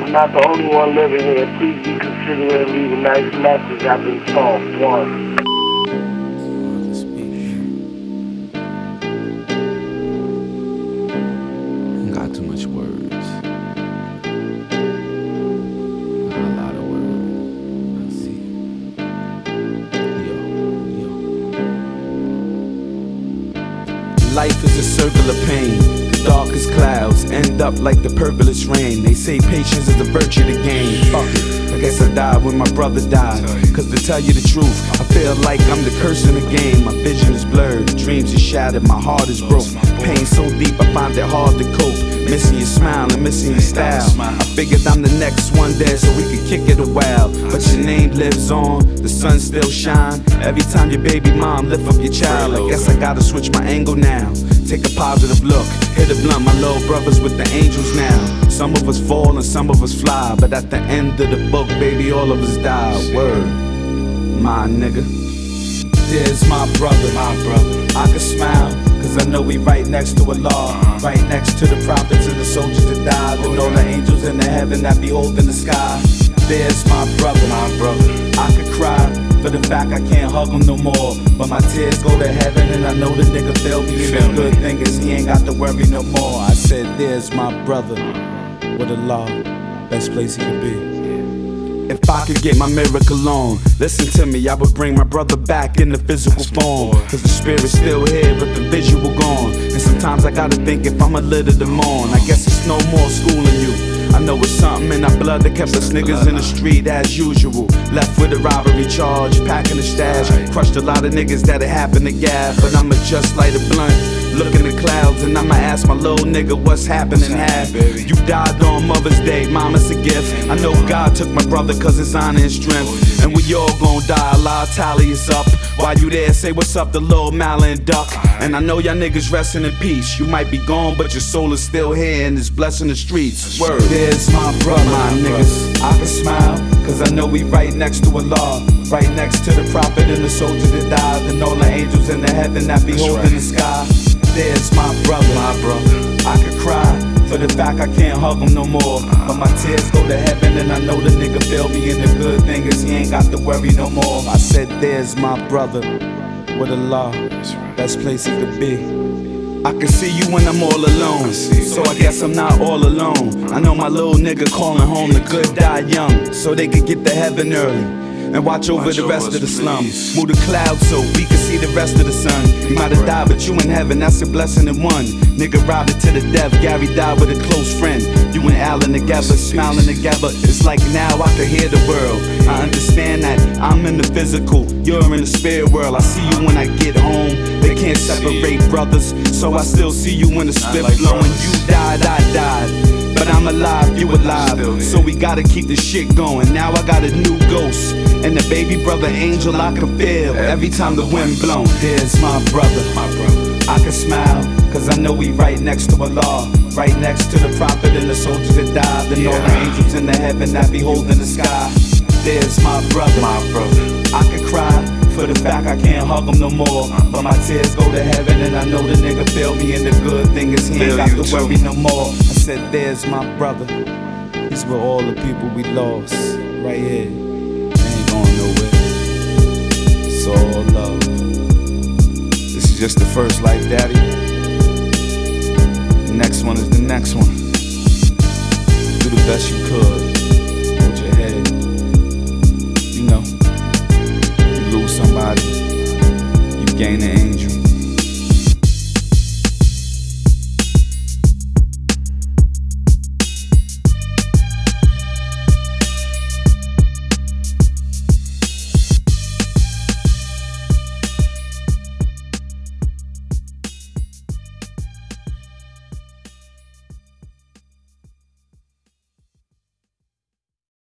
I'm not the only one living here. Please be considerate and leave a nice message after the song. One. Got too much words. Got a lot of words. I see. Yo. Life is a circle of pain. The darkest clouds end up like the purplest rain. They say patience is a virtue to gain. Fuck it. I guess I died when my brother died. Cause to tell you the truth, I feel like I'm the curse in the game. My vision is blurred, dreams are shattered, my heart is broke. Pain so deep I find it hard to cope. Missing your smile and missing your style. I figured I'm the next one there so we could kick it a while. But your name lives on, the sun still shine. Every time your baby mom lift up your child, I guess I gotta switch my angle now. Take a positive look, hit a blunt, my little brothers with the angels now. Some of us fall and some of us fly, but at the end of the book, baby, all of us die. Word, my nigga. There's my brother, I can smile, cause I know we right next to Allah. Right next to the prophets and the soldiers that died, and all the angels in the heaven that behold in the sky. There's my brother, I could cry for the fact I can't hug him no more, but my tears go to heaven and I know the nigga feel me. And the good thing is he ain't got to worry no more. I said there's my brother, with Allah, best place he could be. If I could get my miracle on, listen to me, I would bring my brother back in the physical form. Cause the spirit's still here, but the visual gone. And sometimes I gotta think if I'm a little to mourn. I guess it's no more schooling you. I know it's something in our blood that kept us niggas in the street as usual. Left with a robbery charge, packing the stash. Crushed a lot of niggas that it happened to gab. But I'ma just light a blunt, look in the clouds, and I'ma ask my little nigga what's happening half. You died on Mother's Day, mama's a gift. I know God took my brother cause it's honor and strength. And we all gon' die, Allah tally us up. While you there, say what's up to Lil Mala and Duck. And I know y'all niggas resting in peace. You might be gone, but your soul is still here and is blessing the streets. Word. There's my brother, my niggas. I can smile, cause I know we right next to Allah. Right next to the prophet and the soldier that died, and all the angels in the heaven that behold in the sky. There's my brother, I could cry for the fact I can't hug him no more, but my tears go to heaven and I know the nigga feel me. And the good thing is he ain't got to worry no more. I said there's my brother, with Allah, best place he could be. I can see you when I'm all alone, so I guess I'm not all alone. I know my little nigga calling home the good die young, so they could get to heaven early and watch over the rest of the slum. Move the clouds so we can see the rest of the sun. You might have died, but you in heaven, that's a blessing in one. Nigga robbed it to the death, Gary died with a close friend. You and Alan together, smiling together. It's like now I can hear the world. I understand that I'm in the physical, you're in the spirit world. I see you when I get home, they can't separate brothers, so I still see you when the spirit blowing. You died, I died, but I'm alive, you alive, so we gotta keep the shit going. Now I got a new ghost, and the baby brother angel I can feel every time the wind blown. There's my brother, I can smile, cause I know we right next to Allah. Right next to the prophet and the soldiers that died, and all the angels in the heaven that behold in the sky. There's my brother, I can cry for the fact I can't hug him no more, but my tears go to heaven and I know the nigga feel me. And the good thing is he ain't got to worry no more. I said there's my brother, he's with all the people we lost, right here. They ain't going nowhere, it's all love. This is just the first life, daddy. The next one is the next one. Do the best you could, hold your head. You know, you lose somebody, you gain an angel.